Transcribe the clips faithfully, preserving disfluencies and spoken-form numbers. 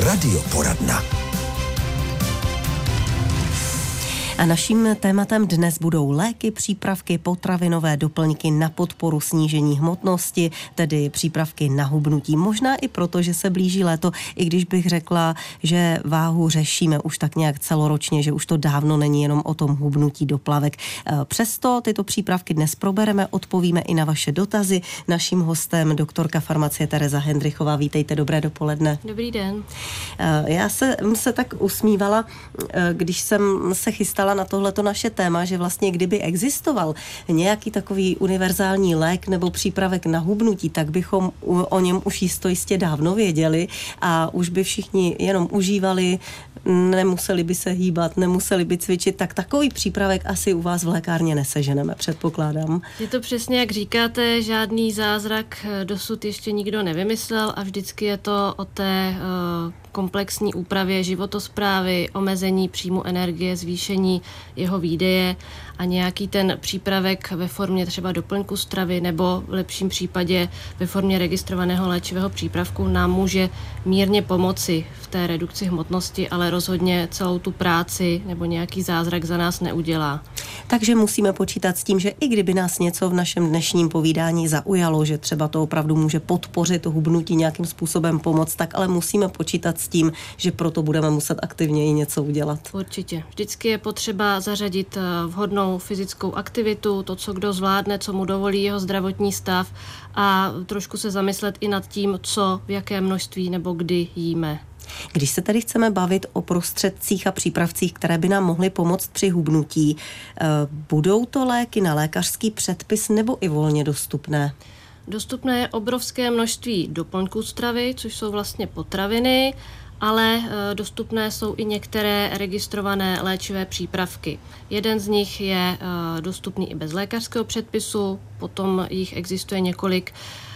Radioporadna. A naším tématem dnes budou léky, přípravky, potravinové doplňky na podporu snížení hmotnosti, tedy přípravky na hubnutí. Možná i proto, že se blíží léto, i když bych řekla, že váhu řešíme už tak nějak celoročně, že už to dávno není jenom o tom hubnutí do plavek. Přesto tyto přípravky dnes probereme, odpovíme i na vaše dotazy. Naším hostem doktorka farmacie Tereza Hendrychová. Vítejte, dobré dopoledne. Dobrý den. Já se, se tak usmívala, když jsem se chystala na tohleto naše téma, že vlastně kdyby existoval nějaký takový univerzální lék nebo přípravek na hubnutí, tak bychom o něm už jisto jistě dávno věděli a už by všichni jenom užívali, nemuseli by se hýbat, nemuseli by cvičit, tak takový přípravek asi u vás v lékárně neseženeme, předpokládám. Je to přesně, jak říkáte, žádný zázrak dosud ještě nikdo nevymyslel a vždycky je to o té uh, komplexní úpravě životosprávy, omezení příjmu energie, zvýšení jeho výdeje a nějaký ten přípravek ve formě třeba doplňku stravy nebo v lepším případě ve formě registrovaného léčivého přípravku nám může mírně pomoci v té redukci hmotnosti, ale rozhodně celou tu práci nebo nějaký zázrak za nás neudělá. Takže musíme počítat s tím, že i kdyby nás něco v našem dnešním povídání zaujalo, že třeba to opravdu může podpořit hubnutí, nějakým způsobem pomoct, tak ale musíme počítat s tím, že proto budeme muset aktivněji něco udělat. Určitě. Vždycky je potřeba zařadit vhodnou fyzickou aktivitu, to, co kdo zvládne, co mu dovolí jeho zdravotní stav a trošku se zamyslet i nad tím, co, v jaké množství nebo kdy jíme. Když se tady chceme bavit o prostředcích a přípravcích, které by nám mohly pomoct při hubnutí, budou to léky na lékařský předpis nebo i volně dostupné? Dostupné je obrovské množství doplňků stravy, což jsou vlastně potraviny, ale dostupné jsou i některé registrované léčivé přípravky. Jeden z nich je dostupný i bez lékařského předpisu, potom jich existuje několik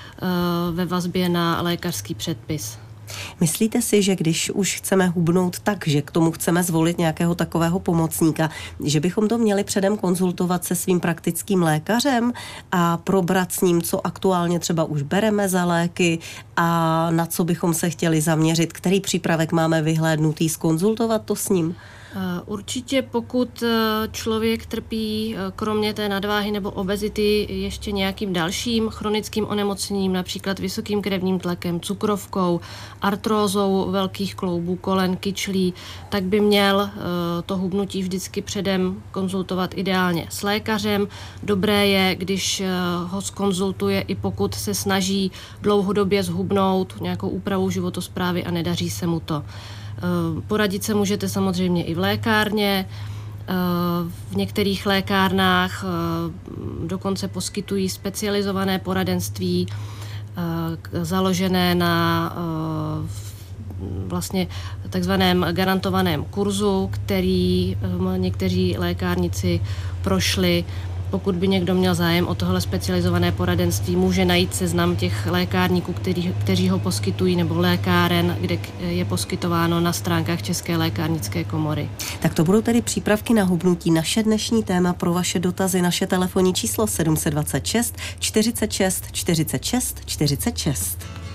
ve vazbě na lékařský předpis. Myslíte si, že když už chceme hubnout tak, že k tomu chceme zvolit nějakého takového pomocníka, že bychom to měli předem konzultovat se svým praktickým lékařem a probrat s ním, co aktuálně třeba už bereme za léky a na co bychom se chtěli zaměřit, který přípravek máme vyhlédnutý, zkonzultovat to s ním? Určitě pokud člověk trpí kromě té nadváhy nebo obezity ještě nějakým dalším chronickým onemocněním, například vysokým krevním tlakem, cukrovkou, artrózou velkých kloubů, kolen, kyčlí, tak by měl to hubnutí vždycky předem konzultovat ideálně s lékařem. Dobré je, když ho zkonzultuje i pokud se snaží dlouhodobě zhubnout nějakou úpravou životosprávy a nedaří se mu to. Poradit se můžete samozřejmě i v lékárně. V některých lékárnách dokonce poskytují specializované poradenství založené na vlastně takzvaném garantovaném kurzu, který někteří lékárníci prošli. Pokud by někdo měl zájem o tohle specializované poradenství, může najít seznam těch lékárníků, který, kteří ho poskytují, nebo lékáren, kde je poskytováno na stránkách České lékárnické komory. Tak to budou tedy přípravky na hubnutí. Naše dnešní téma pro vaše dotazy, naše telefonní číslo sedm set dvacet šest čtyřicet šest čtyřicet šest čtyřicet šest.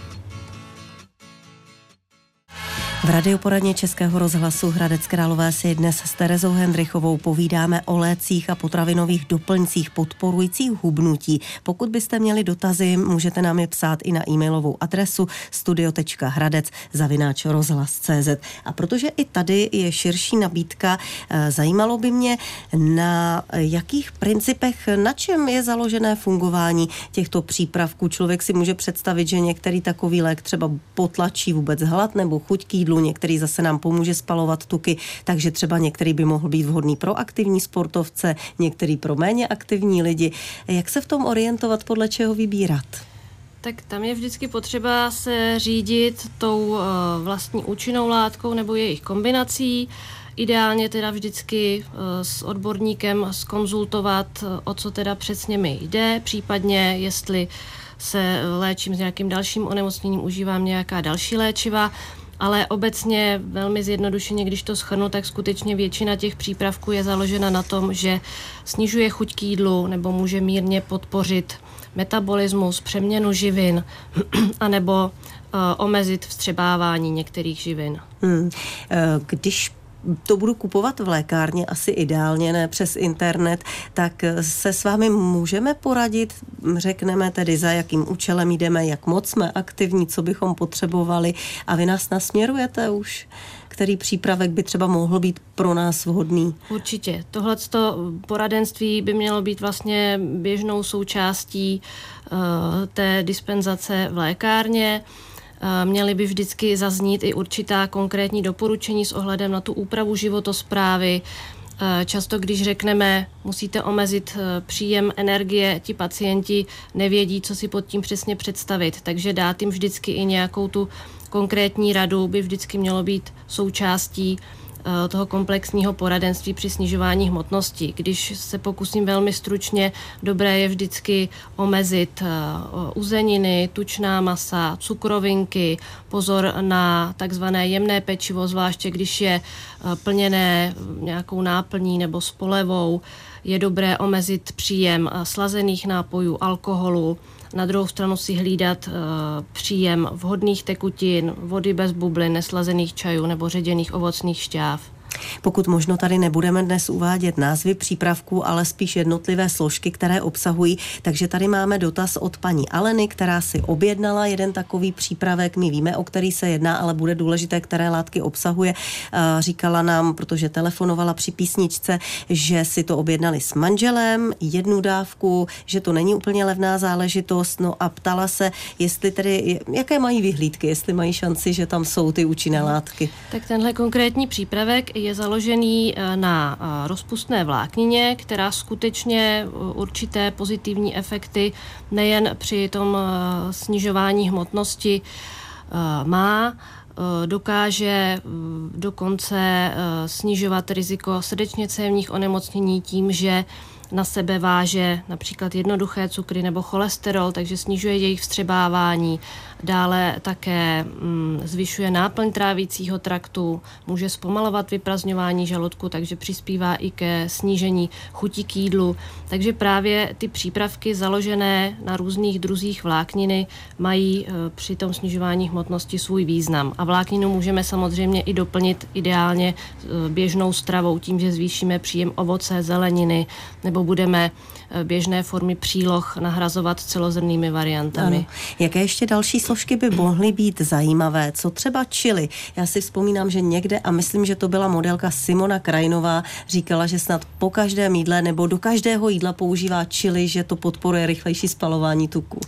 V radioporadně Českého rozhlasu Hradec Králové si dnes s Terezou Hendrychovou povídáme o lécích a potravinových doplňcích podporujících hubnutí. Pokud byste měli dotazy, můžete nám je psát i na e-mailovou adresu studio tečka hradec zavináč rozhlas tečka cé zet. A protože i tady je širší nabídka, zajímalo by mě, na jakých principech, na čem je založené fungování těchto přípravků. Člověk si může představit, že některý takový lék třeba potlačí vůbec hlad nebo chuť k jídlu, některý zase nám pomůže spalovat tuky, takže třeba některý by mohl být vhodný pro aktivní sportovce, některý pro méně aktivní lidi. Jak se v tom orientovat, podle čeho vybírat? Tak tam je vždycky potřeba se řídit tou vlastní účinnou látkou nebo jejich kombinací. Ideálně teda vždycky s odborníkem zkonzultovat, o co teda přesně mi jde, případně jestli se léčím s nějakým dalším onemocněním, užívám nějaká další léčiva. Ale obecně velmi zjednodušeně, když to shrnu, tak skutečně většina těch přípravků je založena na tom, že snižuje chuť k jídlu nebo může mírně podpořit metabolismus, přeměnu živin, anebo omezit vstřebávání některých živin. Hmm. Když to budu kupovat v lékárně, asi ideálně, ne přes internet, tak se s vámi můžeme poradit, řekneme tedy, za jakým účelem jdeme, jak moc jsme aktivní, co bychom potřebovali a vy nás nasměrujete už, který přípravek by třeba mohl být pro nás vhodný? Určitě. Tohleto poradenství by mělo být vlastně běžnou součástí uh, té dispenzace v lékárně. Měly by vždycky zaznít i určitá konkrétní doporučení s ohledem na tu úpravu životosprávy. Často, když řekneme, musíte omezit příjem energie, ti pacienti nevědí, co si pod tím přesně představit, takže dát jim vždycky i nějakou tu konkrétní radu by vždycky mělo být součástí toho komplexního poradenství při snižování hmotnosti. Když se pokusím velmi stručně, dobré je vždycky omezit uzeniny, tučná masa, cukrovinky, pozor na takzvané jemné pečivo, zvláště když je plněné nějakou náplní nebo s polevou. Je dobré omezit příjem slazených nápojů, alkoholu. Na druhou stranu si hlídat uh, příjem vhodných tekutin, vody bez bublin, neslazených čajů nebo ředěných ovocných šťáv. Pokud možno tady nebudeme dnes uvádět názvy přípravků, ale spíš jednotlivé složky, které obsahují. Takže tady máme dotaz od paní Aleny, která si objednala jeden takový přípravek. My víme, o který se jedná, ale bude důležité, které látky obsahuje. Říkala nám, protože telefonovala při písničce, že si to objednali s manželem, jednu dávku, že to není úplně levná záležitost. No a ptala se, jestli tedy, jaké mají vyhlídky, jestli mají šanci, že tam jsou ty účinné látky. Tak tenhle konkrétní přípravek je založený na rozpustné vláknině, která skutečně určité pozitivní efekty nejen při tom snižování hmotnosti má, dokáže dokonce snižovat riziko srdečně-cévních onemocnění tím, že na sebe váže například jednoduché cukry nebo cholesterol, takže snižuje jejich vstřebávání. Dále také mm, zvyšuje náplň trávicího traktu, může zpomalovat vyprazňování žaludku, takže přispívá i ke snížení chuti k jídlu. Takže právě ty přípravky založené na různých druzích vlákniny mají e, při tom snižování hmotnosti svůj význam. A vlákninu můžeme samozřejmě i doplnit ideálně e, běžnou stravou, tím, že zvýšíme příjem ovoce, zeleniny, nebo budeme běžné formy příloh nahrazovat celozrnnými variantami. Ano. Jaké ještě další složky by mohly být zajímavé? Co třeba chili? Já si vzpomínám, že někde, a myslím, že to byla modelka Simona Krajinová, říkala, že snad po každém jídle nebo do každého jídla používá chili, že to podporuje rychlejší spalování tuku.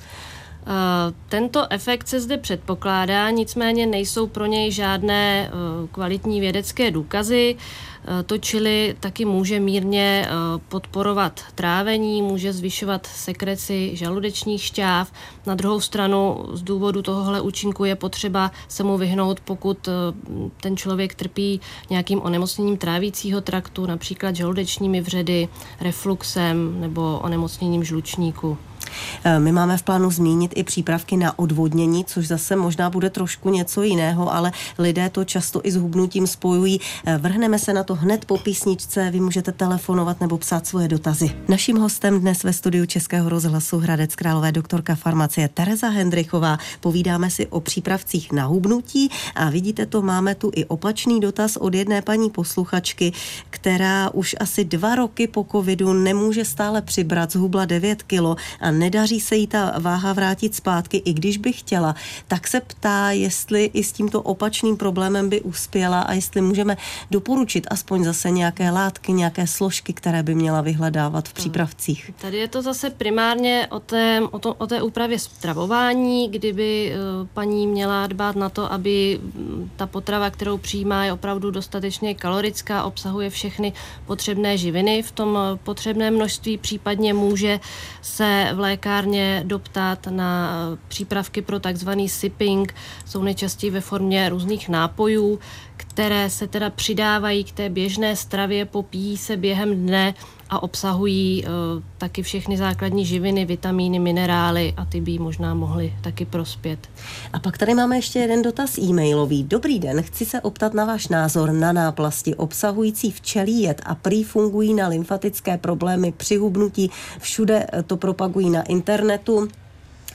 Tento efekt se zde předpokládá, nicméně nejsou pro něj žádné kvalitní vědecké důkazy. To chili taky může mírně podporovat trávení, může zvyšovat sekreci žaludečních šťáv. Na druhou stranu z důvodu tohohle účinku je potřeba se mu vyhnout, pokud ten člověk trpí nějakým onemocněním trávicího traktu, například žaludečními vředy, refluxem nebo onemocněním žlučníku. My máme v plánu zmínit i přípravky na odvodnění, což zase možná bude trošku něco jiného, ale lidé to často i s hubnutím spojují. Vrhneme se na to hned po písničce, vy můžete telefonovat nebo psát svoje dotazy. Naším hostem dnes ve studiu Českého rozhlasu Hradec Králové doktorka farmacie Tereza Hendrychová. Povídáme si o přípravcích na hubnutí a vidíte to, máme tu i opačný dotaz od jedné paní posluchačky, která už asi dva roky po covidu nemůže stále přibrat, zhubla devět kilo a nedaří se jí ta váha vrátit zpátky, i když by chtěla, tak se ptá, jestli i s tímto opačným problémem by uspěla a jestli můžeme doporučit aspoň zase nějaké látky, nějaké složky, které by měla vyhledávat v přípravcích. Tady je to zase primárně o té, o to, o té úpravě stravování, kdyby paní měla dbát na to, aby ta potrava, kterou přijímá, je opravdu dostatečně kalorická, obsahuje všechny potřebné živiny v tom potřebném množství, případně může se v lékárně doptat na přípravky pro takzvaný sipping, jsou nejčastěji ve formě různých nápojů, které se teda přidávají k té běžné stravě, popíjí se během dne a obsahují uh, taky všechny základní živiny, vitamíny, minerály a ty by jí možná mohly taky prospět. A pak tady máme ještě jeden dotaz e-mailový. Dobrý den, chci se optat na váš názor na náplasti obsahující včelí jed a prý fungují na lymfatické problémy při hubnutí. Všude to propagují na internetu.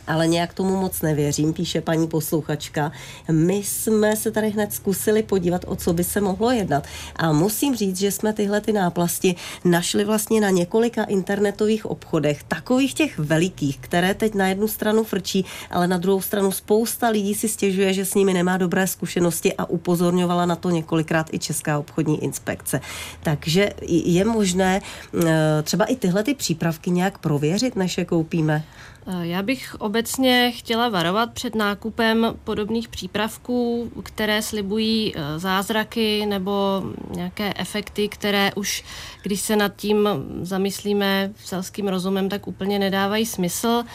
ale nějak tomu moc nevěřím, píše paní posluchačka. My jsme se tady hned zkusili podívat, o co by se mohlo jednat. A musím říct, že jsme tyhle ty náplasti našli vlastně na několika internetových obchodech, takových těch velikých, které teď na jednu stranu frčí, ale na druhou stranu spousta lidí si stěžuje, že s nimi nemá dobré zkušenosti a upozorňovala na to několikrát i Česká obchodní inspekce. Takže je možné třeba i tyhle ty přípravky nějak prověřit, než je koupíme? Já bych obecně chtěla varovat před nákupem podobných přípravků, které slibují zázraky nebo nějaké efekty, které už, když se nad tím zamyslíme selským rozumem, tak úplně nedávají smysl.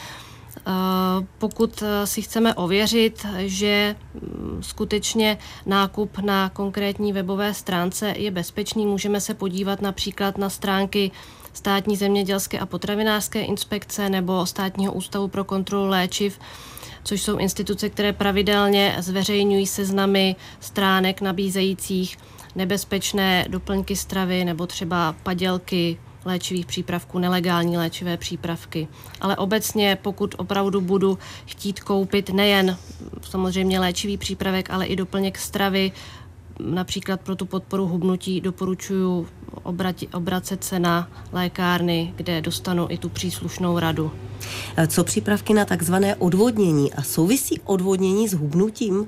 Pokud si chceme ověřit, že skutečně nákup na konkrétní webové stránce je bezpečný, můžeme se podívat například na stránky Státní zemědělské a potravinářské inspekce nebo Státního ústavu pro kontrolu léčiv, což jsou instituce, které pravidelně zveřejňují seznamy stránek nabízejících nebezpečné doplňky stravy nebo třeba padělky léčivých přípravků, nelegální léčivé přípravky. Ale obecně, pokud opravdu budu chtít koupit nejen samozřejmě léčivý přípravek, ale i doplněk stravy, například pro tu podporu hubnutí, doporučuji obrati, obracet se na lékárny, kde dostanu i tu příslušnou radu. Co přípravky na takzvané odvodnění? A souvisí odvodnění s hubnutím?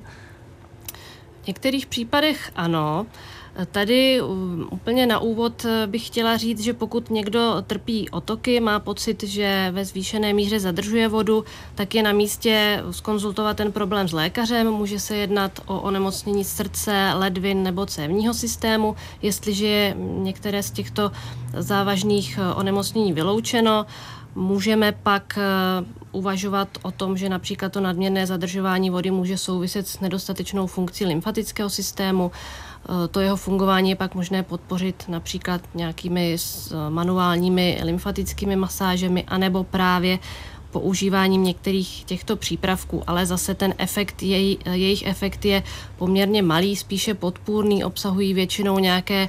V některých případech ano. Tady úplně na úvod bych chtěla říct, že pokud někdo trpí otoky, má pocit, že ve zvýšené míře zadržuje vodu, tak je na místě zkonzultovat ten problém s lékařem. Může se jednat o onemocnění srdce, ledvin nebo cévního systému. Jestliže je některé z těchto závažných onemocnění vyloučeno, můžeme pak uvažovat o tom, že například to nadměrné zadržování vody může souviset s nedostatečnou funkcí lymfatického systému. To jeho fungování je pak možné podpořit například nějakými manuálními lymfatickými masážemi anebo právě používáním některých těchto přípravků, ale zase ten efekt, jej, jejich efekt je poměrně malý, spíše podpůrný, obsahují většinou nějaké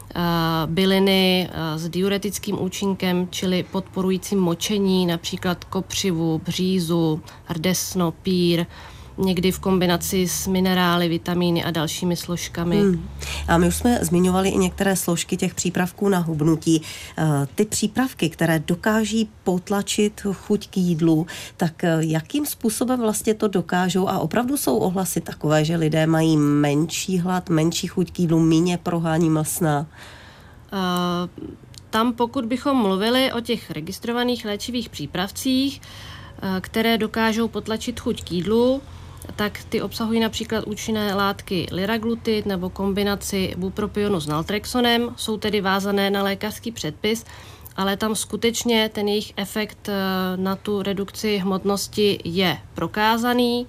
byliny s diuretickým účinkem, čili podporujícím močení, například kopřivu, břízu, rdesno, pír, někdy v kombinaci s minerály, vitamíny a dalšími složkami. Hmm. A my už jsme zmiňovali i některé složky těch přípravků na hubnutí. Ty přípravky, které dokáží potlačit chuť k jídlu, tak jakým způsobem vlastně to dokážou? A opravdu jsou ohlasy takové, že lidé mají menší hlad, menší chuť k jídlu, míně prohání mlsna? Uh, tam pokud bychom mluvili o těch registrovaných léčivých přípravcích, které dokážou potlačit chuť k jídlu, tak ty obsahují například účinné látky liraglutid nebo kombinaci bupropionu s naltrexonem, jsou tedy vázané na lékařský předpis, ale tam skutečně ten jejich efekt na tu redukci hmotnosti je prokázaný.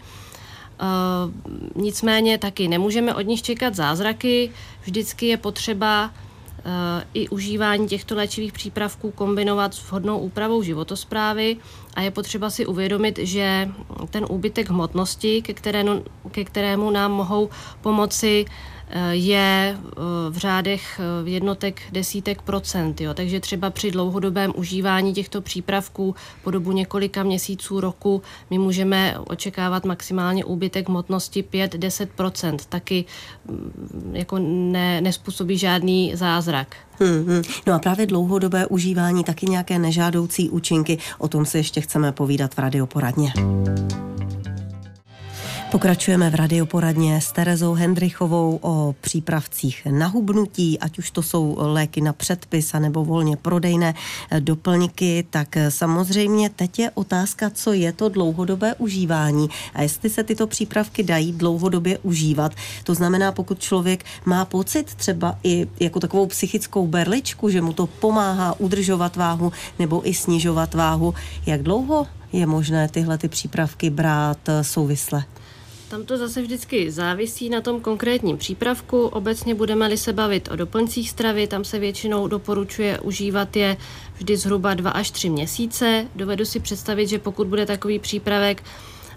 Nicméně taky nemůžeme od nich čekat zázraky, vždycky je potřeba i užívání těchto léčivých přípravků kombinovat s vhodnou úpravou životosprávy a je potřeba si uvědomit, že ten úbytek hmotnosti, ke kterému, ke kterému nám mohou pomoci, je v řádech jednotek desítek procent. Jo. Takže třeba při dlouhodobém užívání těchto přípravků po dobu několika měsíců, roku, my můžeme očekávat maximálně úbytek hmotnosti pět až deset procent. Taky jako ne, nespůsobí žádný zázrak. Hmm, hmm. No a právě dlouhodobé užívání, taky nějaké nežádoucí účinky, o tom si ještě chceme povídat v Radioporadně. Pokračujeme v Radioporadně s Terezou Hendrychovou o přípravcích na hubnutí, ať už to jsou léky na předpis nebo volně prodejné doplňky, tak samozřejmě teď je otázka, co je to dlouhodobé užívání a jestli se tyto přípravky dají dlouhodobě užívat. To znamená, pokud člověk má pocit třeba i jako takovou psychickou berličku, že mu to pomáhá udržovat váhu nebo i snižovat váhu, jak dlouho je možné tyhle ty přípravky brát souvisle? Tam to zase vždycky závisí na tom konkrétním přípravku. Obecně budeme-li se bavit o doplňcích stravy, tam se většinou doporučuje užívat je vždy zhruba dva až tři měsíce. Dovedu si představit, že pokud bude takový přípravek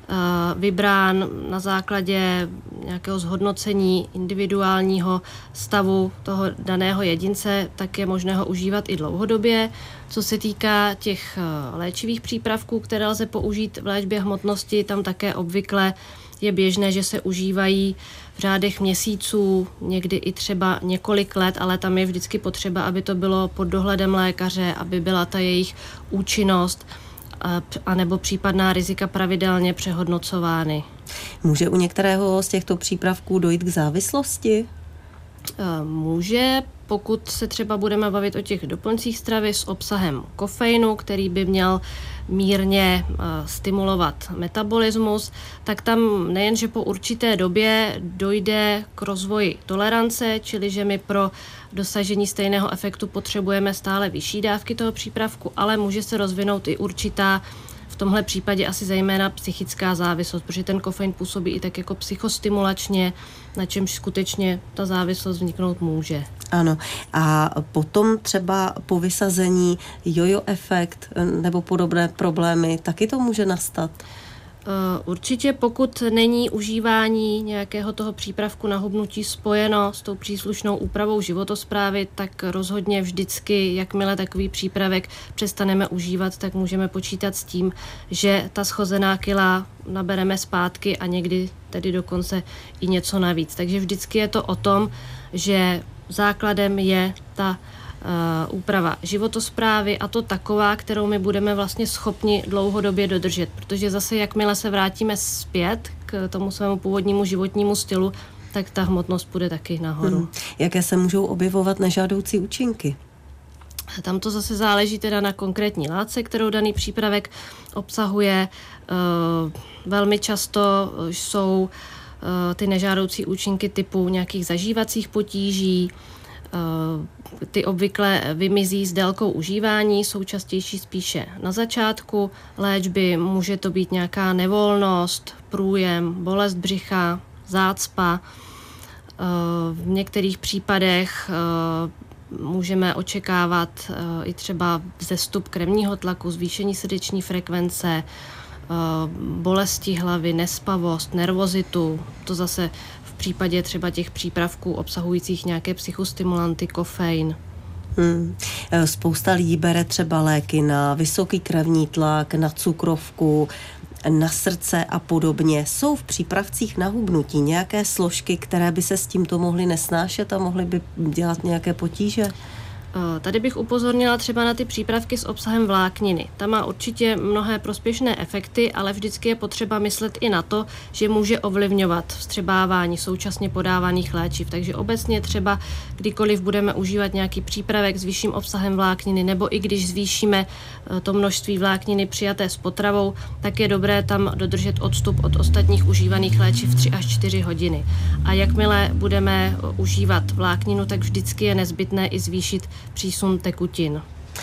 vybrán na základě nějakého zhodnocení individuálního stavu toho daného jedince, tak je možné ho užívat i dlouhodobě. Co se týká těch léčivých přípravků, které lze použít v léčbě hmotnosti, tam také obvykle je běžné, že se užívají v řádech měsíců, někdy i třeba několik let, ale tam je vždycky potřeba, aby to bylo pod dohledem lékaře, aby byla ta jejich účinnost a nebo případná rizika pravidelně přehodnocovány. Může u některého z těchto přípravků dojít k závislosti? Může, pokud se třeba budeme bavit o těch doplňcích stravy s obsahem kofeinu, který by měl mírně stimulovat metabolismus, tak tam nejenže po určité době dojde k rozvoji tolerance, čili že my pro dosažení stejného efektu potřebujeme stále vyšší dávky toho přípravku, ale může se rozvinout i určitá, v tomhle případě asi zejména psychická závislost, protože ten kofein působí i tak jako psychostimulačně, na čemž skutečně ta závislost vzniknout může. Ano. A potom třeba po vysazení jojo efekt nebo podobné problémy, taky to může nastat? Určitě, pokud není užívání nějakého toho přípravku na hubnutí spojeno s tou příslušnou úpravou životosprávy, tak rozhodně vždycky, jakmile takový přípravek přestaneme užívat, tak můžeme počítat s tím, že ta schozená kila nabereme zpátky a někdy tedy dokonce i něco navíc. Takže vždycky je to o tom, že základem je ta Uh, úprava životosprávy a to taková, kterou my budeme vlastně schopni dlouhodobě dodržet, protože zase jakmile se vrátíme zpět k tomu svému původnímu životnímu stylu, tak ta hmotnost půjde taky nahoru. Hmm. Jaké se můžou objevovat nežádoucí účinky? Tam to zase záleží teda na konkrétní látce, kterou daný přípravek obsahuje. Uh, velmi často jsou uh, ty nežádoucí účinky typu nějakých zažívacích potíží. Ty obvykle vymizí s délkou užívání, jsou častější spíše na začátku léčby. Může to být nějaká nevolnost, průjem, bolest břicha, zácpa. V některých případech můžeme očekávat i třeba vzestup krevního tlaku, zvýšení srdeční frekvence, bolesti hlavy, nespavost, nervozitu. To zase v případě třeba těch přípravků obsahujících nějaké psychostimulanty, kofein. Hmm. Spousta lidí bere třeba léky na vysoký krevní tlak, na cukrovku, na srdce a podobně. Jsou v přípravcích na hubnutí nějaké složky, které by se s tímto mohly nesnášet a mohly by dělat nějaké potíže? Tady bych upozornila třeba na ty přípravky s obsahem vlákniny. Ta má určitě mnohé prospěšné efekty, ale vždycky je potřeba myslet i na to, že může ovlivňovat vstřebávání současně podávaných léčiv. Takže obecně třeba kdykoliv budeme užívat nějaký přípravek s vyšším obsahem vlákniny, nebo i když zvýšíme to množství vlákniny přijaté s potravou, tak je dobré tam dodržet odstup od ostatních užívaných léčiv tři až čtyři hodiny. A jakmile budeme užívat vlákninu, tak vždycky je nezbytné i zvýšit přísun tekutin.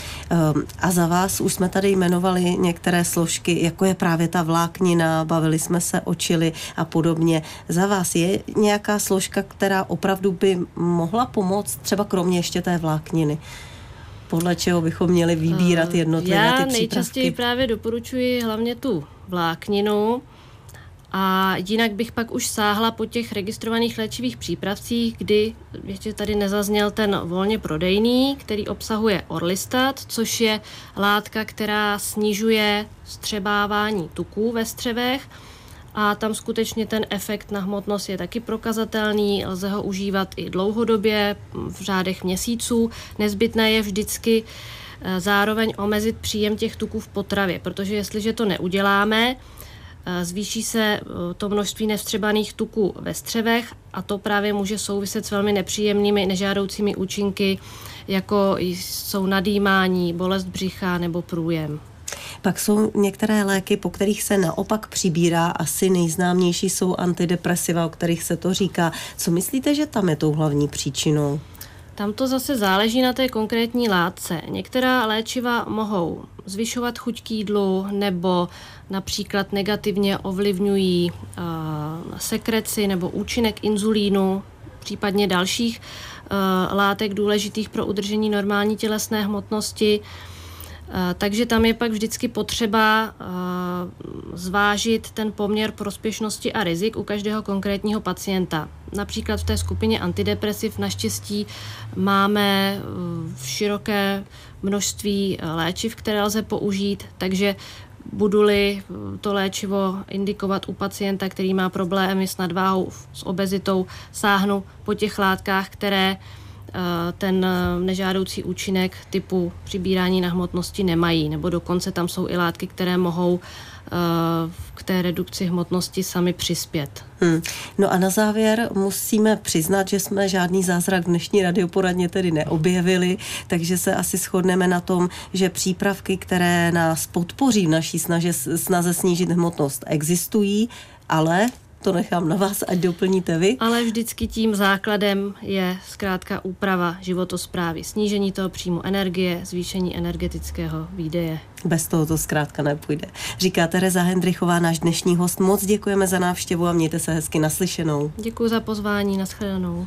A za vás už jsme tady jmenovali některé složky, jako je právě ta vláknina, bavili jsme se o čili a podobně. Za vás je nějaká složka, která opravdu by mohla pomoct, třeba kromě ještě té vlákniny? Podle čeho bychom měli vybírat jednotlivé ty přípravky? Já nejčastěji právě doporučuji hlavně tu vlákninu, a jinak bych pak už sáhla po těch registrovaných léčivých přípravcích, kdy ještě tady nezazněl ten volně prodejný, který obsahuje orlistat, což je látka, která snižuje vstřebávání tuků ve střevech a tam skutečně ten efekt na hmotnost je taky prokazatelný, lze ho užívat i dlouhodobě, v řádech měsíců. Nezbytné je vždycky zároveň omezit příjem těch tuků v potravě, protože jestliže to neuděláme, zvýší se to množství nevstřebaných tuků ve střevech a to právě může souviset s velmi nepříjemnými nežádoucími účinky, jako jsou nadýmání, bolest břicha nebo průjem. Pak jsou některé léky, po kterých se naopak přibírá, asi nejznámější jsou antidepresiva, o kterých se to říká. Co myslíte, že tam je tou hlavní příčinou? Tam to zase záleží na té konkrétní látce. Některá léčiva mohou zvyšovat chuť k jídlu nebo například negativně ovlivňují uh, sekreci nebo účinek inzulínu, případně dalších uh, látek důležitých pro udržení normální tělesné hmotnosti. Takže tam je pak vždycky potřeba zvážit ten poměr prospěšnosti a rizik u každého konkrétního pacienta. Například v té skupině antidepresiv naštěstí máme v široké množství léčiv, které lze použít, takže budu-li to léčivo indikovat u pacienta, který má problémy s nadváhou, s obezitou, sáhnu po těch látkách, které ten nežádoucí účinek typu přibírání na hmotnosti nemají, nebo dokonce tam jsou i látky, které mohou k té redukci hmotnosti sami přispět. Hmm. No a na závěr musíme přiznat, že jsme žádný zázrak v dnešní radioporadně tedy neobjevili, takže se asi shodneme na tom, že přípravky, které nás podpoří v naší snaže, snaze snížit hmotnost, existují, ale to nechám na vás, ať doplníte vy. Ale vždycky tím základem je zkrátka úprava životosprávy, snížení toho příjmu energie, zvýšení energetického výdeje. Bez toho to zkrátka nepůjde. Říká Tereza Hendrychová, náš dnešní host. Moc děkujeme za návštěvu a mějte se hezky naslyšenou. Děkuji za pozvání, nashledanou.